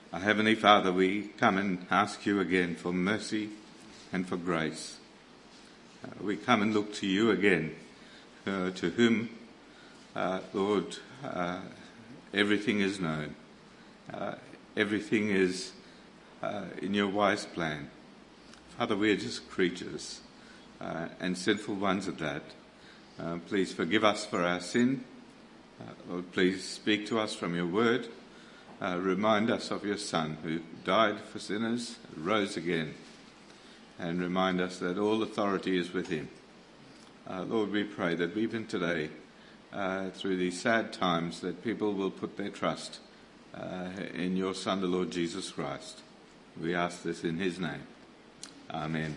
Our Heavenly Father, we come and ask you again for mercy and for grace. We come and look to you again, to whom, Lord, everything is known. Everything is in your wise plan. Father, we are just creatures, and sinful ones at that. Please forgive us for our sin. Lord, please speak to us from your word. Remind us of your Son who died for sinners, rose again, and remind us that all authority is with him. Lord, we pray that even today, through these sad times, that people will put their trust in your Son, the Lord Jesus Christ. We ask this in his name. Amen.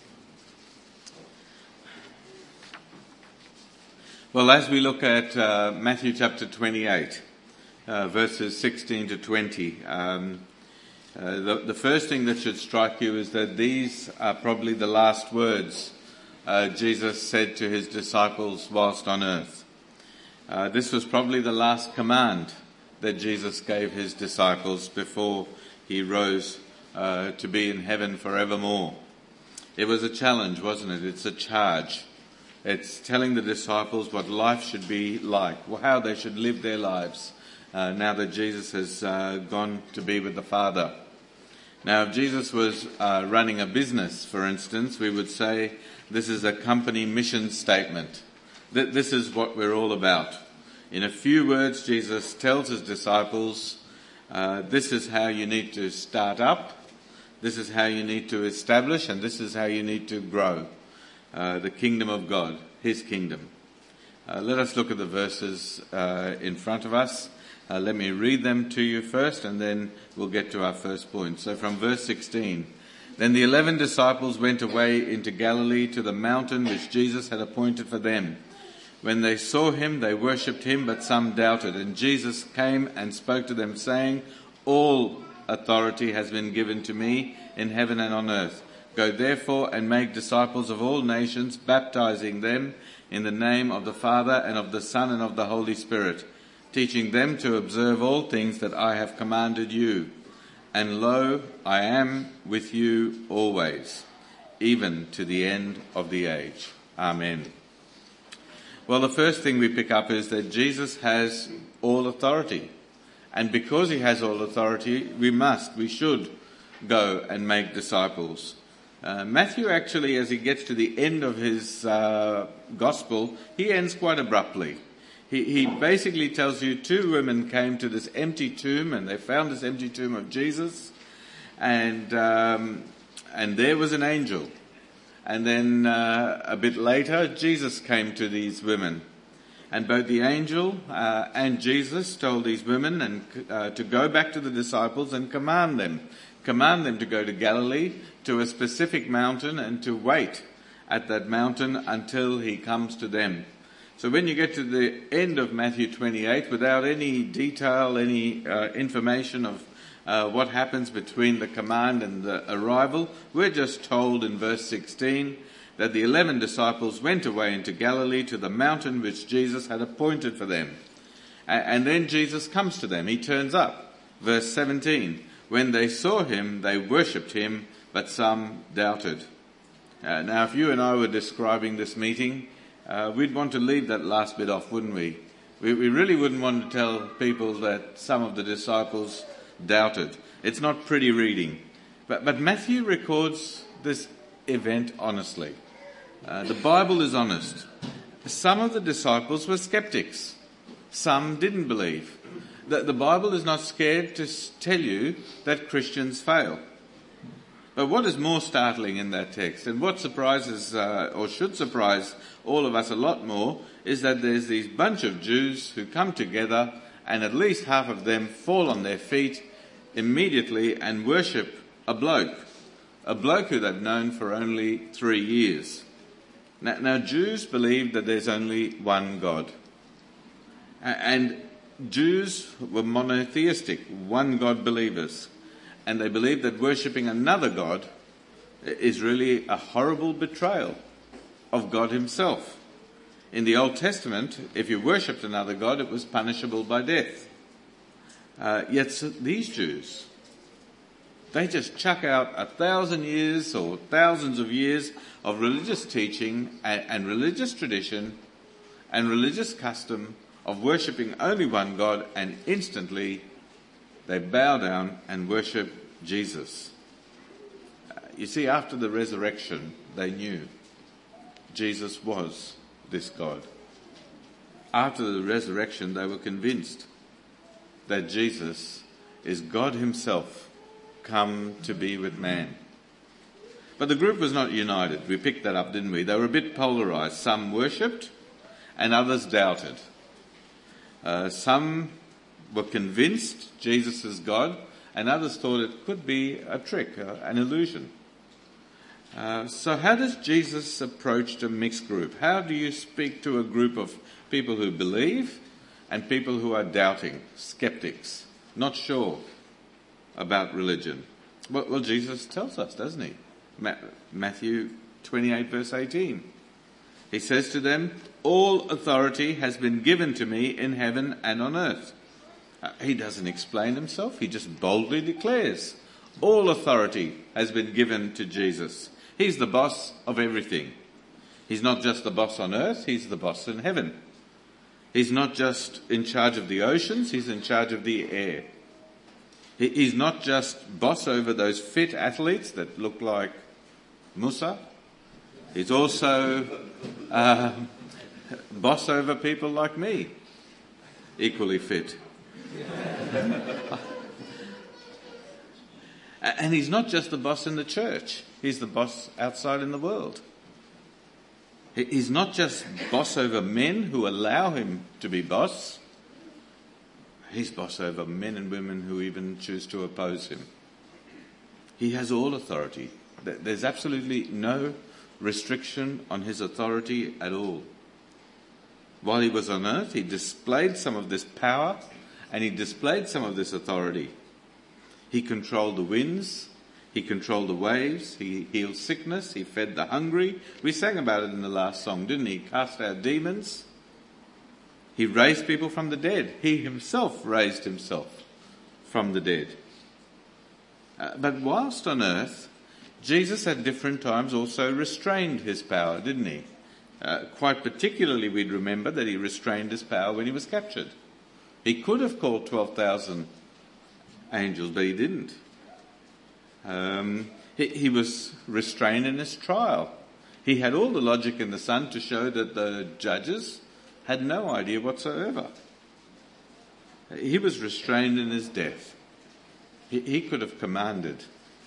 Well, as we look at Matthew chapter 28, verses 16 to 20, the first thing that should strike you is that these are probably the last words Jesus said to his disciples whilst on earth. This was probably the last command that Jesus gave his disciples before he rose to be in heaven forevermore. It was a challenge, wasn't it? It's a charge. It's telling the disciples what life should be like, how they should live their lives now that Jesus has gone to be with the Father. Now, if Jesus was running a business, for instance, we would say this is a company mission statement. This is what we're all about. In a few words, Jesus tells his disciples, this is how you need to start up, this is how you need to establish, and this is how you need to grow the kingdom of God, his kingdom. Let us look at the verses in front of us. Let me read them to you first, and then we'll get to our first point. So from verse 16, then the 11 disciples went away into Galilee to the mountain which Jesus had appointed for them. When they saw him, they worshipped him, but some doubted. And Jesus came and spoke to them, saying, all authority has been given to me in heaven and on earth. Go therefore and make disciples of all nations, baptizing them in the name of the Father and of the Son and of the Holy Spirit, teaching them to observe all things that I have commanded you. And lo, I am with you always, even to the end of the age. Amen. Well, the first thing we pick up is that Jesus has all authority. And because he has all authority, we should go and make disciples. Matthew actually, as he gets to the end of his gospel, he ends quite abruptly. He basically tells you 2 women came to this empty tomb, and they found this empty tomb of Jesus, and there was an angel. And then a bit later, Jesus came to these women. And both the angel and Jesus told these women to go back to the disciples and command them to go to Galilee, to a specific mountain, and to wait at that mountain until he comes to them. So when you get to the end of Matthew 28, without any detail, any information of what happens between the command and the arrival, we're just told in verse 16 that the 11 disciples went away into Galilee to the mountain which Jesus had appointed for them. And then Jesus comes to them. He turns up. Verse 17, when they saw him, they worshipped him, but some doubted. Now, if you and I were describing this meeting, we'd want to leave that last bit off, wouldn't we? We really wouldn't want to tell people that some of the disciples doubted. It's not pretty reading. But Matthew records this event honestly. The Bible is honest. Some of the disciples were skeptics. Some didn't believe. The Bible is not scared to tell you that Christians fail. But what is more startling in that text, and what surprises, or should surprise all of us a lot more, is that there's these bunch of Jews who come together, and at least half of them fall on their feet immediately and worship a bloke who they've known for only 3 years. Now Jews believe that there's only one God. And Jews were monotheistic, one God believers. And they believed that worshipping another God is really a horrible betrayal of God himself. In the Old Testament, if you worshipped another God, it was punishable by death. Yet these Jews, They just chuck out 1,000 years or thousands of years of religious teaching and religious tradition and religious custom of worshipping only one God, and instantly they bow down and worship Jesus. You see, after the resurrection, they knew Jesus was this God. After the resurrection, they were convinced that Jesus is God himself come to be with man. But the group was not united. We picked that up, didn't we? They were a bit polarized. Some worshipped and others doubted. Some were convinced Jesus is God, and others thought it could be a trick, an illusion. So how does Jesus approach a mixed group? How do you speak to a group of people who believe and people who are doubting, skeptics, not sure about religion? Well, Jesus tells us, doesn't he? Matthew 28 verse 18. He says to them, "All authority has been given to me in heaven and on earth." He doesn't explain himself. He just boldly declares all authority has been given to Jesus. He's the boss of everything. He's not just the boss on earth, he's the boss in heaven. He's not just in charge of the oceans, he's in charge of the air. He's not just boss over those fit athletes that look like Musa. He's also boss over people like me, equally fit. And he's not just the boss in the church. He's the boss outside in the world. He's not just boss over men who allow him to be boss. He's boss over men and women who even choose to oppose him. He has all authority. There's absolutely no restriction on his authority at all. While he was on earth, he displayed some of this power and he displayed some of this authority. He controlled the winds, he controlled the waves, he healed sickness, he fed the hungry. We sang about it in the last song, didn't he? He cast out demons. He raised people from the dead. He himself raised himself from the dead. But whilst on earth, Jesus at different times also restrained his power, didn't he? Quite particularly, we'd remember that he restrained his power when he was captured. He could have called 12,000 angels, but he didn't. He was restrained in his trial. He had all the logic in the sun to show that the judges had no idea whatsoever. He was restrained in his death. He could have commanded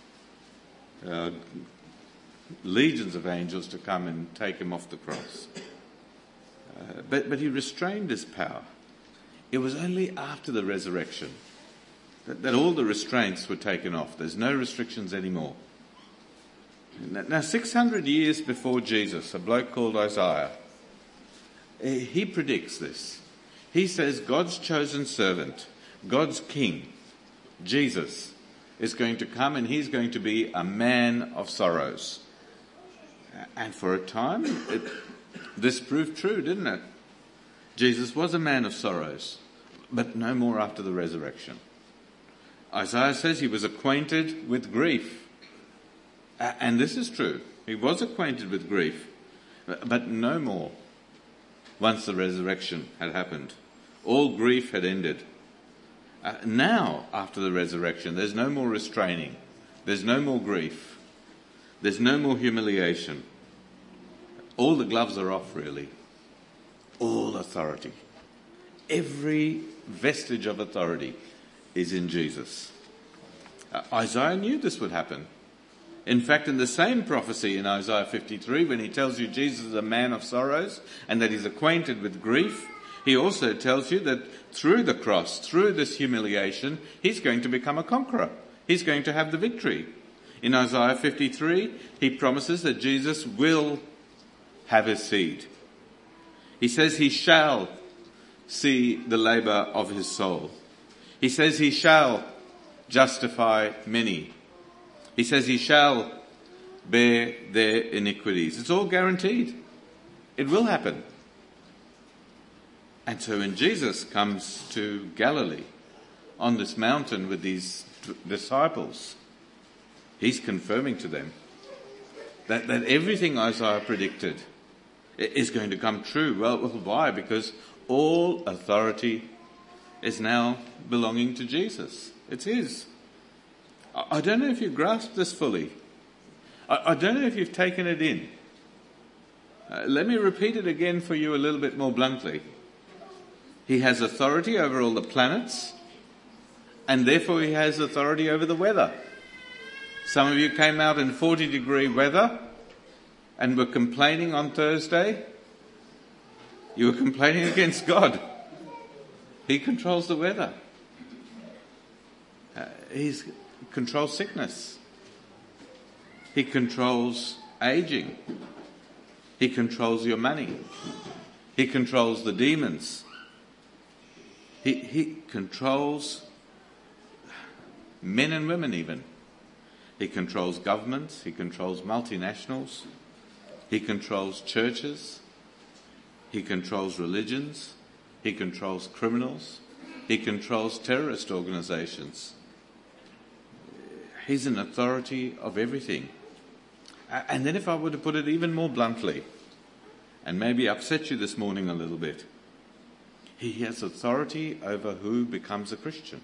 legions of angels to come and take him off the cross. But he restrained his power. It was only after the resurrection that all the restraints were taken off. There's no restrictions anymore. Now, 600 years before Jesus, a bloke called Isaiah, he predicts this. He says God's chosen servant, God's king, Jesus, is going to come and he's going to be a man of sorrows. And for a time, this proved true, didn't it? Jesus was a man of sorrows, but no more after the resurrection. Isaiah says he was acquainted with grief. And this is true. He was acquainted with grief, but no more once the resurrection had happened. All grief had ended. Now, after the resurrection, there's no more restraining. There's no more grief. There's no more humiliation. All the gloves are off, really. All authority. Every vestige of authority is in Jesus. Isaiah knew this would happen. In fact, in the same prophecy in Isaiah 53, when he tells you Jesus is a man of sorrows and that he's acquainted with grief, he also tells you that through the cross, through this humiliation, he's going to become a conqueror. He's going to have the victory. In Isaiah 53, he promises that Jesus will have his seed. He says he shall see the labour of his soul. He says he shall justify many. He says he shall bear their iniquities. It's all guaranteed. It will happen. And so when Jesus comes to Galilee on this mountain with these disciples, He's confirming to them that everything Isaiah predicted is going to come true. Well, why? Because all authority is now belonging to Jesus. It's his. I don't know if you grasp this fully. I don't know if you've taken it in. Let me repeat it again for you a little bit more bluntly. He has authority over all the planets, and therefore he has authority over the weather. Some of you came out in 40-degree weather and were complaining on Thursday. You were complaining against God. He controls the weather. He controls sickness. He controls aging. He controls your money. He controls the demons. He controls men and women even. He controls governments. He controls multinationals. He controls churches. He controls religions. He controls criminals. He controls terrorist organizations. He's an authority of everything. And then if I were to put it even more bluntly, and maybe upset you this morning a little bit, he has authority over who becomes a Christian.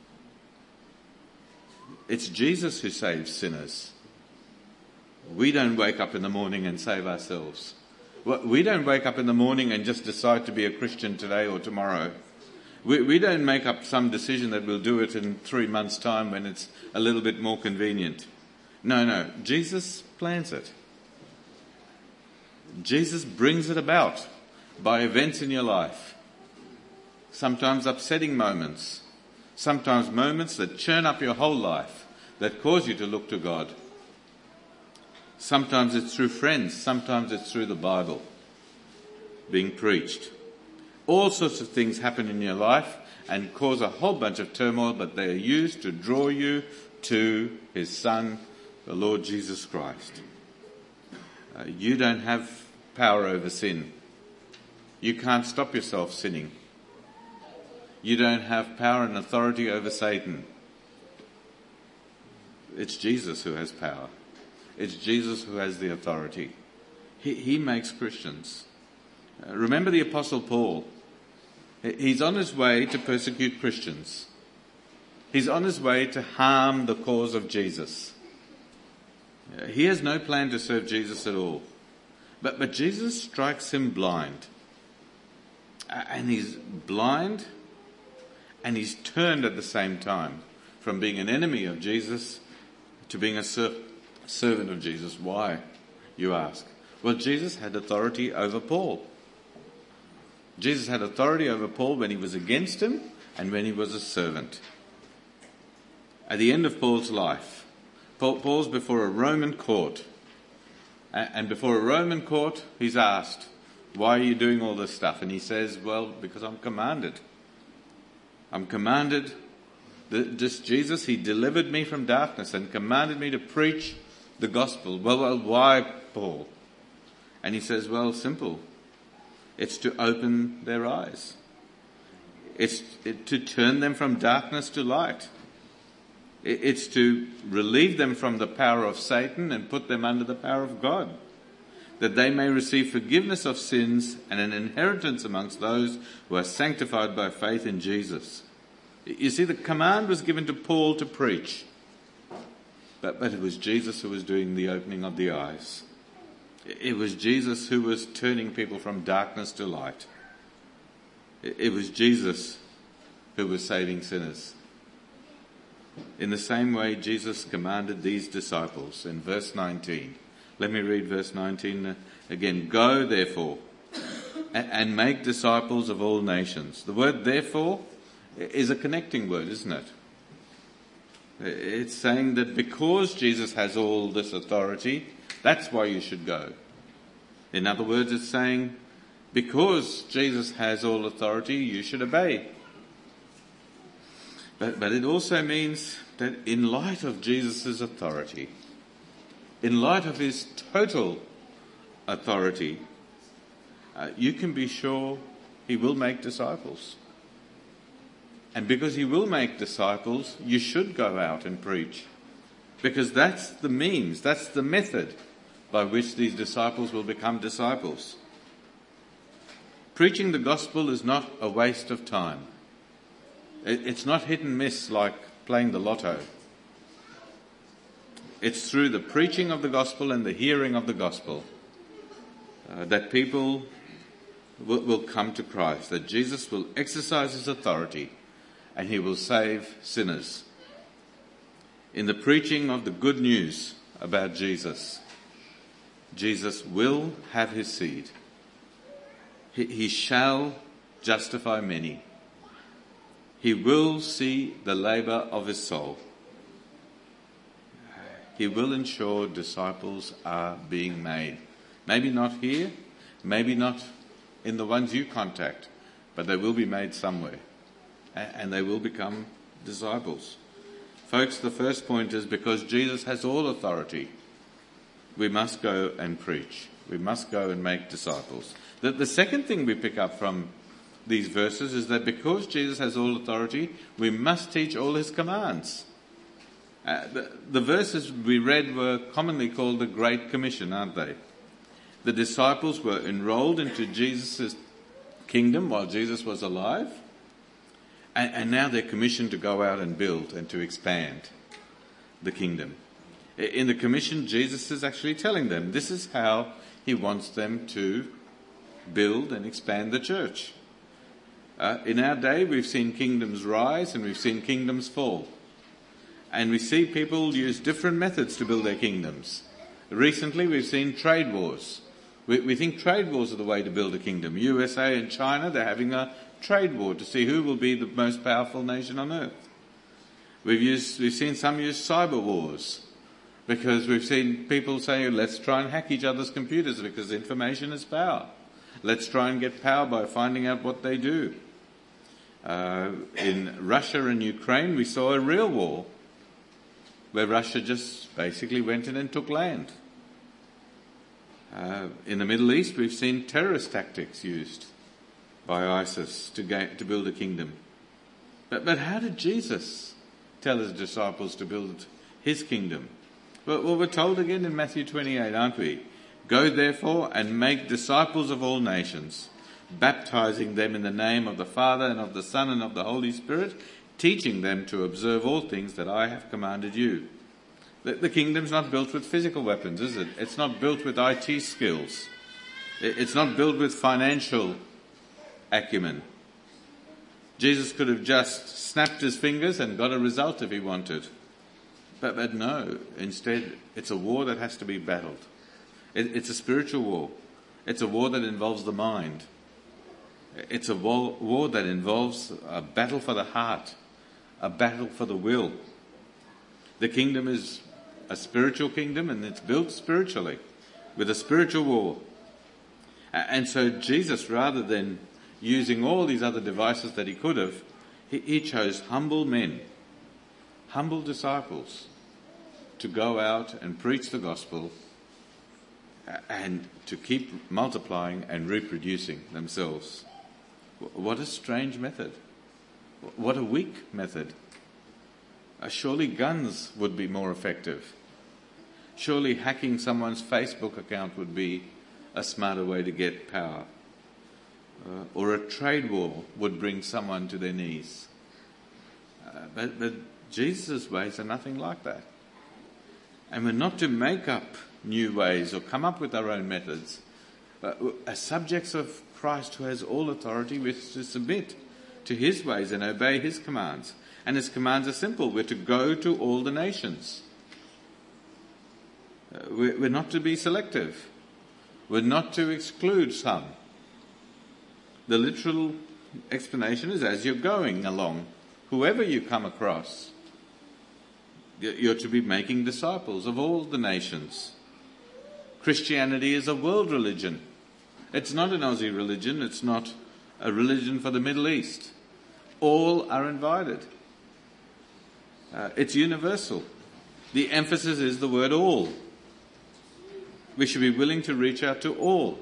It's Jesus who saves sinners. We don't wake up in the morning and save ourselves. We don't wake up in the morning and just decide to be a Christian today or tomorrow. We don't make up some decision that we'll do it in 3 months' time when it's a little bit more convenient. No. Jesus plans it. Jesus brings it about by events in your life. Sometimes upsetting moments. Sometimes moments that churn up your whole life, that cause you to look to God. Sometimes it's through friends. Sometimes it's through the Bible being preached. All sorts of things happen in your life and cause a whole bunch of turmoil, but they are used to draw you to his Son, the Lord Jesus Christ. You don't have power over sin. You can't stop yourself sinning. You don't have power and authority over Satan. It's Jesus who has power. It's Jesus who has the authority. He makes Christians. Remember the Apostle Paul. He's on his way to persecute Christians. He's on his way to harm the cause of Jesus. He has no plan to serve Jesus at all. But Jesus strikes him blind. And he's blind and he's turned at the same time from being an enemy of Jesus to being a servant of Jesus. Why, you ask? Well, Jesus had authority over Paul. Jesus had authority over Paul when he was against him and when he was a servant. At the end of Paul's life, Paul's before a Roman court. And before a Roman court, he's asked, why are you doing all this stuff? And he says, well, because I'm commanded. I'm commanded. This Jesus, he delivered me from darkness and commanded me to preach the gospel. Well, why, Paul? And he says, well, simple. It's to open their eyes. It's to turn them from darkness to light. It's to relieve them from the power of Satan and put them under the power of God, that they may receive forgiveness of sins and an inheritance amongst those who are sanctified by faith in Jesus. You see, the command was given to Paul to preach, but it was Jesus who was doing the opening of the eyes. It was Jesus who was turning people from darkness to light. It was Jesus who was saving sinners. In the same way, Jesus commanded these disciples in verse 19. Let me read verse 19 again. Go, therefore, and make disciples of all nations. The word therefore is a connecting word, isn't it? It's saying that because Jesus has all this authority, that's why you should go. In other words, it's saying because Jesus has all authority, you should obey. But it also means that in light of Jesus' authority, in light of his total authority, you can be sure he will make disciples. And because he will make disciples, you should go out and preach. because that's the means, that's the method by which these disciples will become disciples. Preaching the gospel is not a waste of time. It's not hit and miss like playing the lotto. It's through the preaching of the gospel and the hearing of the gospel that people will come to Christ, that Jesus will exercise his authority and he will save sinners. In the preaching of the good news about Jesus, Jesus will have his seed. He shall justify many. He will see the labour of his soul. He will ensure disciples are being made. Maybe not here, maybe not in the ones you contact, but they will be made somewhere. And they will become disciples. Folks, the first point is because Jesus has all authority, we must go and preach. We must go and make disciples. The second thing we pick up from these verses is that because Jesus has all authority, we must teach all his commands. The verses we read were commonly called the Great Commission, aren't they? The disciples were enrolled into Jesus' kingdom while Jesus was alive, and now they're commissioned to go out and build and to expand the kingdom. In the commission, Jesus is actually telling them this is how he wants them to build and expand the church. In our day, we've seen kingdoms rise and we've seen kingdoms fall. And we see people use different methods to build their kingdoms. Recently, we've seen trade wars. We think trade wars are the way to build a kingdom. USA and China, they're having a trade war to see who will be the most powerful nation on earth. We've seen some use cyber wars because we've seen people say, let's try and hack each other's computers because information is power. Let's try and get power by finding out what they do. In Russia and Ukraine, we saw a real war where Russia just basically went in and took land. In the Middle East, we've seen terrorist tactics used by ISIS to build a kingdom. But how did Jesus tell his disciples to build his kingdom? Well, we're told again in Matthew 28, aren't we? Go therefore and make disciples of all nations, baptizing them in the name of the Father and of the Son and of the Holy Spirit, teaching them to observe all things that I have commanded you. The kingdom's not built with physical weapons, is it? It's not built with IT skills. It's not built with financial acumen. Jesus could have just snapped his fingers and got a result if he wanted. But no, instead it's a war that has to be battled. It's a spiritual war. It's a war that involves the mind. It's a war that involves a battle for the heart, a battle for the will. The kingdom is a spiritual kingdom and it's built spiritually with a spiritual war. And so Jesus, rather than using all these other devices that he could have, he chose humble men, humble disciples to go out and preach the gospel and to keep multiplying and reproducing themselves. What a strange method. What a weak method. Surely guns would be more effective. Surely hacking someone's Facebook account would be a smarter way to get power. Or a trade war would bring someone to their knees. But Jesus' ways are nothing like that. And we're not to make up new ways or come up with our own methods. As subjects of Christ who has all authority, we're to submit to his ways and obey his commands. And his commands are simple. We're to go to all the nations. We're not to be selective. We're not to exclude some. The literal explanation is as you're going along, whoever you come across, you're to be making disciples of all the nations. Christianity is a world religion. It's not an Aussie religion. It's not a religion for the Middle East. All are invited. It's universal. The emphasis is the word all. We should be willing to reach out to all.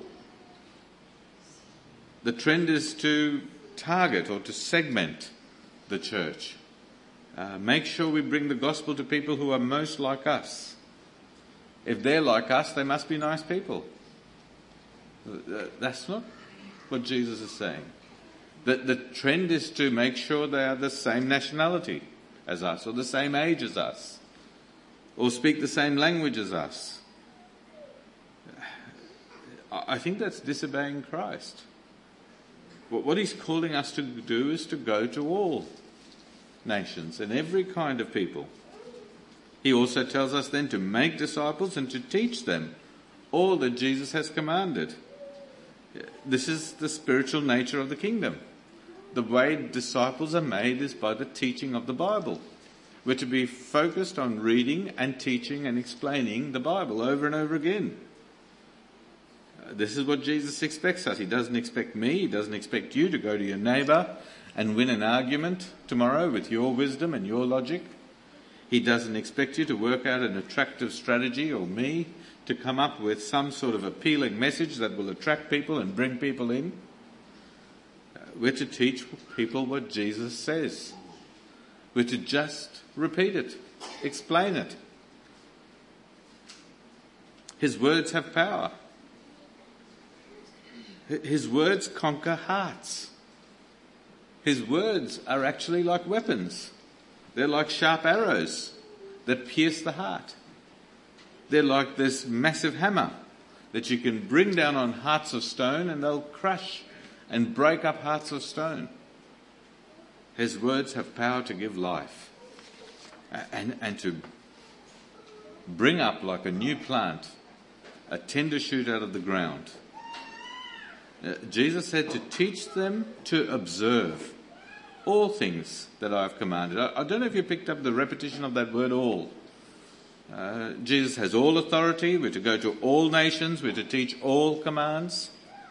The trend is to target or to segment the church. Make sure we bring the gospel to people who are most like us. If they're like us, they must be nice people. That's not what Jesus is saying. The trend is to make sure they are the same nationality as us, or the same age as us, or speak the same language as us. I think that's disobeying Christ. What he's calling us to do is to go to all nations and every kind of people. He also tells us then to make disciples and to teach them all that Jesus has commanded. This is the spiritual nature of the kingdom. The way disciples are made is by the teaching of the Bible. We're to be focused on reading and teaching and explaining the Bible over and over again. This is what Jesus expects us. He doesn't expect me, he doesn't expect you to go to your neighbour and win an argument tomorrow with your wisdom and your logic. He doesn't expect you to work out an attractive strategy, or me to come up with some sort of appealing message that will attract people and bring people in. We're to teach people what Jesus says. We're to just repeat it, explain it. His words have power. His words conquer hearts. His words are actually like weapons. They're like sharp arrows that pierce the heart. They're like this massive hammer that you can bring down on hearts of stone, and they'll crush and break up hearts of stone. His words have power to give life and to bring up like a new plant, a tender shoot out of the ground. Jesus said to teach them to observe all things that I have commanded. I don't know if you picked up the repetition of that word all. Jesus has all authority. We're to go to all nations. We're to teach all commands.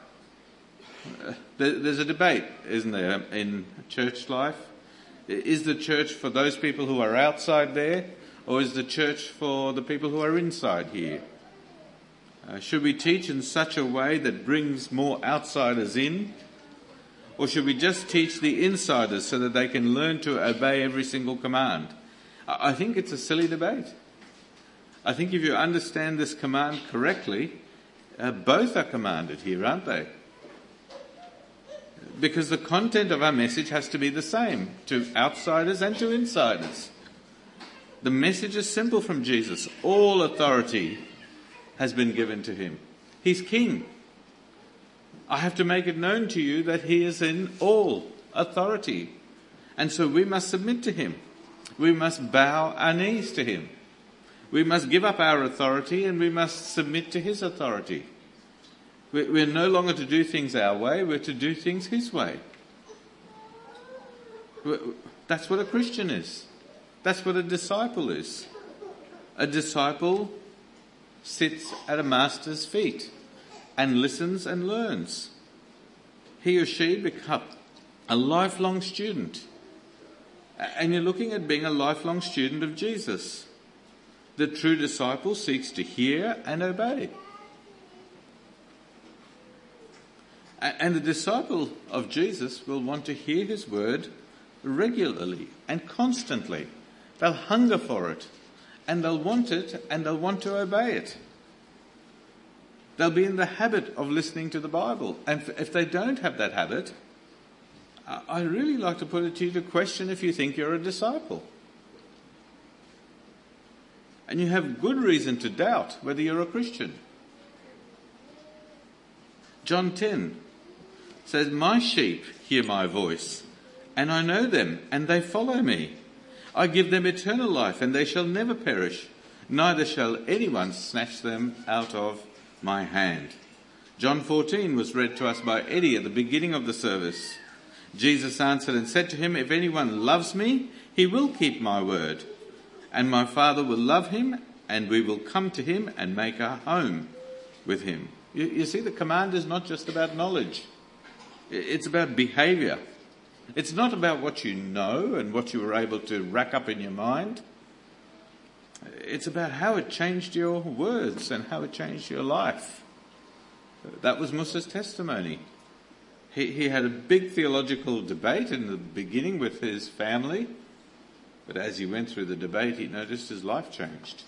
There's a debate, isn't there, in church life? Is the church for those people who are outside there, or is the church for the people who are inside here? Should we teach in such a way that brings more outsiders in? Or should we just teach the insiders so that they can learn to obey every single command? I think it's a silly debate. I think if you understand this command correctly, both are commanded here, aren't they? Because the content of our message has to be the same to outsiders and to insiders. The message is simple from Jesus. All authority has been given to him. He's king. I have to make it known to you that he is in all authority. And so we must submit to him. We must bow our knees to him. We must give up our authority and we must submit to his authority. We're no longer to do things our way, we're to do things his way. That's what a Christian is. That's what a disciple is. A disciple sits at a master's feet and listens and learns. He or she becomes a lifelong student. And you're looking at being a lifelong student of Jesus. The true disciple seeks to hear and obey. And the disciple of Jesus will want to hear his word regularly and constantly. They'll hunger for it, and they'll want it, and they'll want to obey it. They'll be in the habit of listening to the Bible. And if they don't have that habit, I'd really like to put it to you to question if you think you're a disciple. And you have good reason to doubt whether you're a Christian. John 10 says, "My sheep hear my voice, and I know them, and they follow me. I give them eternal life, and they shall never perish, neither shall anyone snatch them out of my hand." John 14 was read to us by Eddie at the beginning of the service. Jesus answered and said to him, "If anyone loves me, he will keep my word, and my Father will love him, and we will come to him and make our home with him." You see, the command is not just about knowledge. It's about behaviour. It's not about what you know and what you were able to rack up in your mind. It's about how it changed your words and how it changed your life. That was Musa's testimony. He had a big theological debate in the beginning with his family. But as he went through the debate, he noticed his life changed.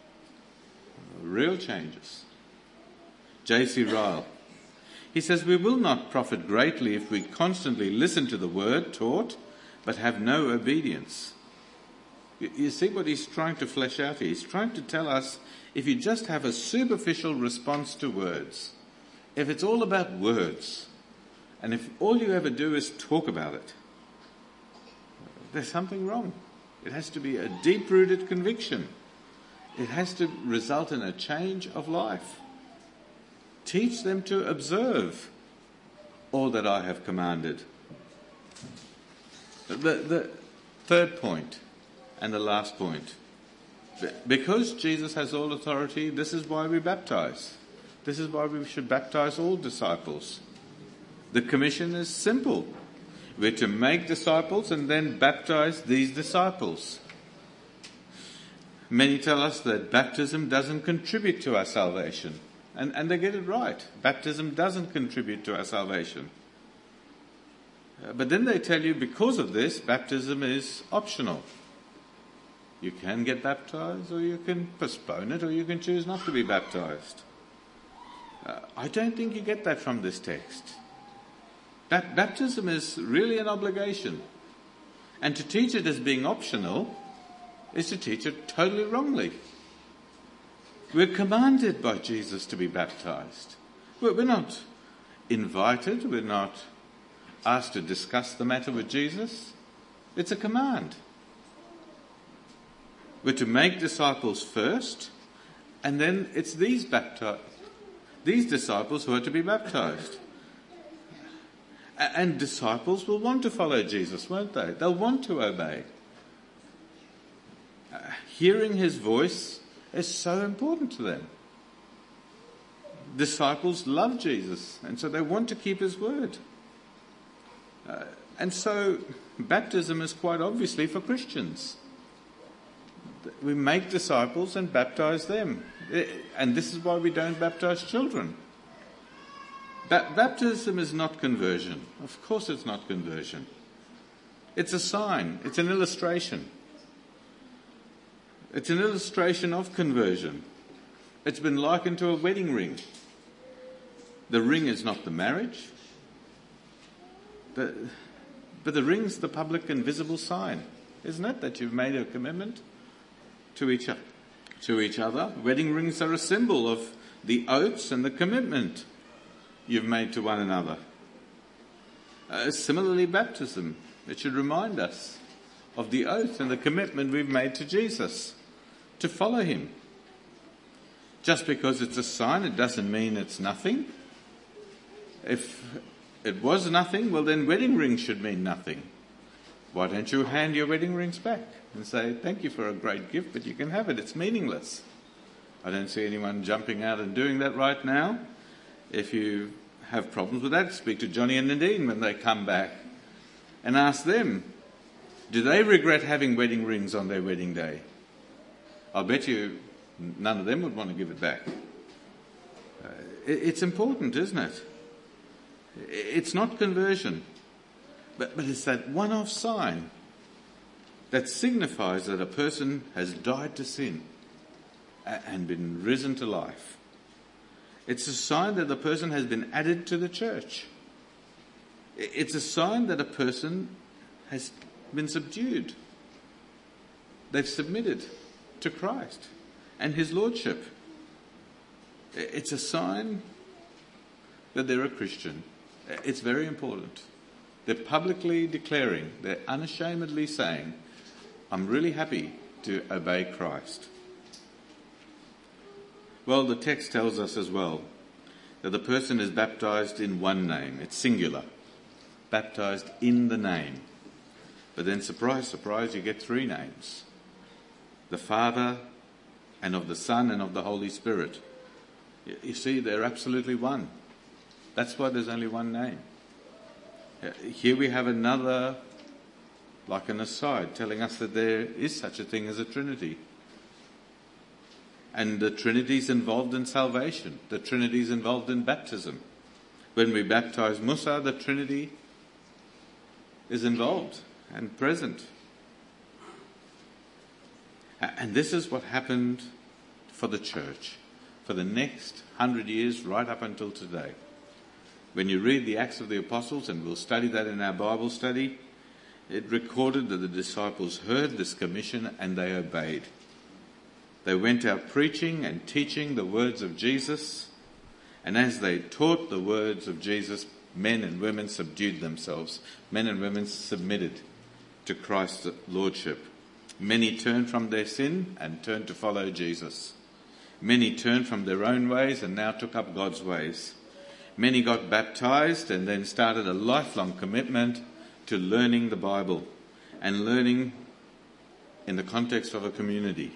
Real changes. J.C. Ryle. He says, we will not profit greatly if we constantly listen to the word taught, but have no obedience. You see what he's trying to flesh out here? He's trying to tell us, if you just have a superficial response to words, if it's all about words, and if all you ever do is talk about it, there's something wrong. It has to be a deep-rooted conviction. It has to result in a change of life. Teach them to observe all that I have commanded. The third point and the last point. Because Jesus has all authority, this is why we baptize. This is why we should baptize all disciples. The commission is simple. We're to make disciples and then baptize these disciples. Many tell us that baptism doesn't contribute to our salvation. And they get it right. Baptism doesn't contribute to our salvation. But then they tell you, because of this, baptism is optional. You can get baptized, or you can postpone it, or you can choose not to be baptized. I don't think you get that from this text. Baptism is really an obligation. And to teach it as being optional is to teach it totally wrongly. We're commanded by Jesus to be baptized. We're not invited. We're not asked to discuss the matter with Jesus. It's a command. We're to make disciples first, and then it's these disciples who are to be baptized. And disciples will want to follow Jesus, won't they? They'll want to obey. Hearing his voice is so important to them. Disciples love Jesus, and so they want to keep his word. And so baptism is quite obviously for Christians. We make disciples and baptize them. And this is why we don't baptize children. Baptism is not conversion. Of course it's not conversion. It's a sign. It's an illustration. It's an illustration of conversion. It's been likened to a wedding ring. The ring is not the marriage. But the ring's the public and visible sign, isn't it, that you've made a commitment to each other. Wedding rings are a symbol of the oaths and the commitment you've made to one another. Similarly, baptism, it should remind us of the oath and the commitment we've made to Jesus, to follow him. Just because it's a sign, it doesn't mean it's nothing. If it was nothing, well then wedding rings should mean nothing. Why don't you hand your wedding rings back and say, thank you for a great gift, but you can have it. It's meaningless. I don't see anyone jumping out and doing that right now. If you have problems with that, speak to Johnny and Nadine when they come back and ask them, do they regret having wedding rings on their wedding day? I'll bet you none of them would want to give it back. It's important, isn't it? It's not conversion, but it's that one-off sign that signifies that a person has died to sin and been risen to life. It's a sign that the person has been added to the church. It's a sign that a person has been subdued. They've submitted to Christ and his lordship. It's a sign that they're a Christian. It's very important. They're publicly declaring, they're unashamedly saying, I'm really happy to obey Christ. Well, the text tells us as well that the person is baptized in one name. It's singular. Baptized in the name. But then, surprise, surprise, you get three names. The Father, and of the Son, and of the Holy Spirit. You see, they're absolutely one. That's why there's only one name. Here we have another, like an aside, telling us that there is such a thing as a Trinity. And the Trinity is involved in salvation. The Trinity is involved in baptism. When we baptize Musa, the Trinity is involved and present. And this is what happened for the church for the next 100 years, right up until today. When you read the Acts of the Apostles, and we'll study that in our Bible study, it recorded that the disciples heard this commission and they obeyed. They went out preaching and teaching the words of Jesus, and as they taught the words of Jesus, men and women subdued themselves. Men and women submitted to Christ's lordship. Many turned from their sin and turned to follow Jesus. Many turned from their own ways and now took up God's ways. Many got baptized and then started a lifelong commitment to learning the Bible and learning in the context of a community.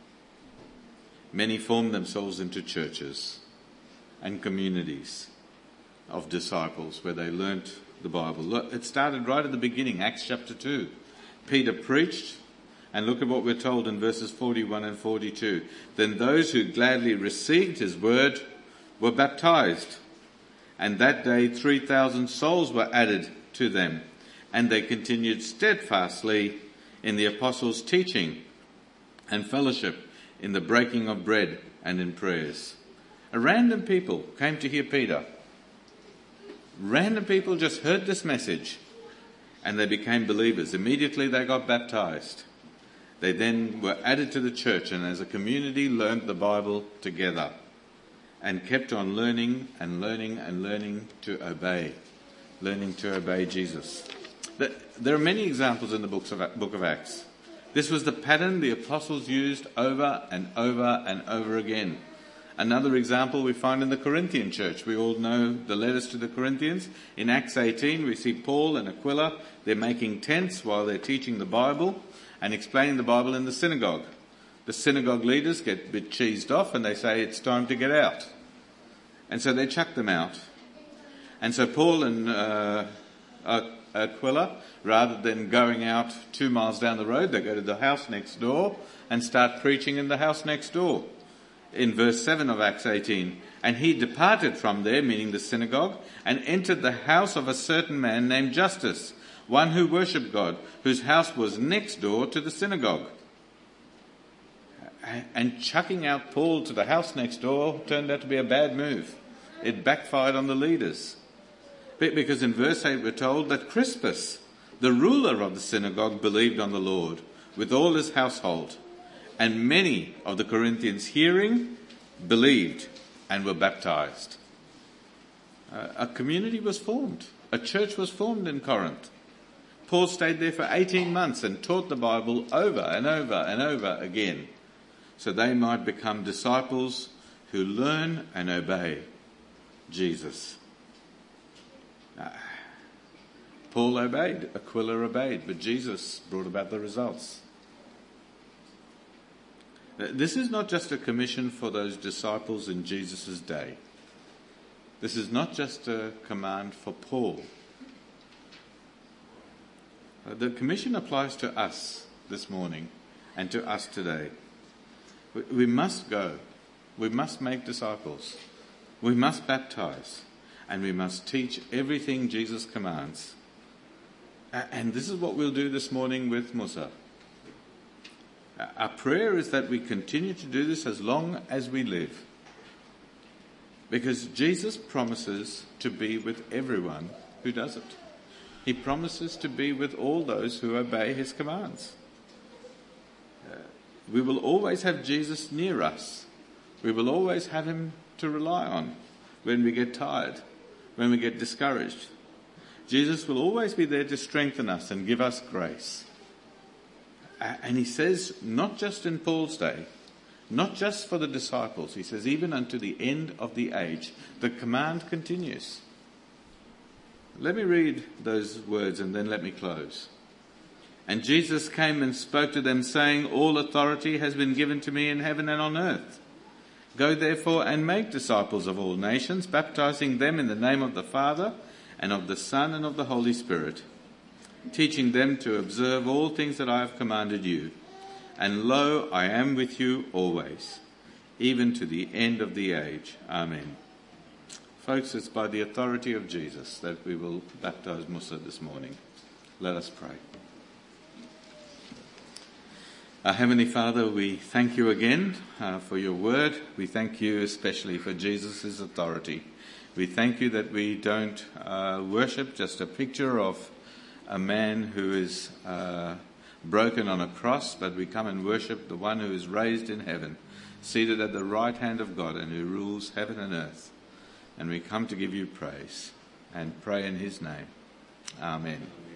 Many formed themselves into churches and communities of disciples where they learnt the Bible. Look, it started right at the beginning, Acts chapter 2. Peter preached, and look at what we're told in verses 41 and 42. Then those who gladly received his word were baptized, and that day 3,000 souls were added to them, and they continued steadfastly in the apostles' teaching and fellowship, in the breaking of bread and in prayers. A random people came to hear Peter. Random people just heard this message and they became believers. Immediately they got baptized. They then were added to the church and as a community learned the Bible together and kept on learning and learning and learning to obey Jesus. There are many examples in the book of Acts. This was the pattern the apostles used over and over and over again. Another example we find in the Corinthian church. We all know the letters to the Corinthians. In Acts 18, we see Paul and Aquila. They're making tents while they're teaching the Bible and explaining the Bible in the synagogue. The synagogue leaders get a bit cheesed off and they say it's time to get out. And so they chuck them out. And so Paul and Aquila, rather than going out 2 miles down the road, they go to the house next door and start preaching in the house next door. In verse 7 of Acts 18, and he departed from there, meaning the synagogue, and entered the house of a certain man named Justus, one who worshipped God, whose house was next door to the synagogue. And chucking out Paul to the house next door turned out to be a bad move. It backfired on the leaders. Because in verse 8 we're told that Crispus, the ruler of the synagogue, believed on the Lord with all his household. And many of the Corinthians hearing believed and were baptized. A community was formed. A church was formed in Corinth. Paul stayed there for 18 months and taught the Bible over and over and over again, so they might become disciples who learn and obey Jesus. Paul obeyed, Aquila obeyed, but Jesus brought about the results. This is not just a commission for those disciples in Jesus' day. This is not just a command for Paul. The commission applies to us this morning and to us today. We must go. We must make disciples. We must baptize. And we must teach everything Jesus commands. And this is what we'll do this morning with Musa. Our prayer is that we continue to do this as long as we live. Because Jesus promises to be with everyone who does it. He promises to be with all those who obey his commands. We will always have Jesus near us. We will always have him to rely on when we get tired, when we get discouraged. Jesus will always be there to strengthen us and give us grace. And he says, not just in Paul's day, not just for the disciples, he says, even unto the end of the age, the command continues. Let me read those words and then let me close. And Jesus came and spoke to them, saying, all authority has been given to me in heaven and on earth. Go therefore and make disciples of all nations, baptizing them in the name of the Father and of the Son and of the Holy Spirit, teaching them to observe all things that I have commanded you. And lo, I am with you always, even to the end of the age. Amen. Folks, it's by the authority of Jesus that we will baptize Musa this morning. Let us pray. Heavenly Father, we thank you again for your word. We thank you especially for Jesus' authority. We thank you that we don't worship just a picture of a man who is broken on a cross, but we come and worship the one who is raised in heaven, seated at the right hand of God and who rules heaven and earth. And we come to give you praise and pray in his name. Amen.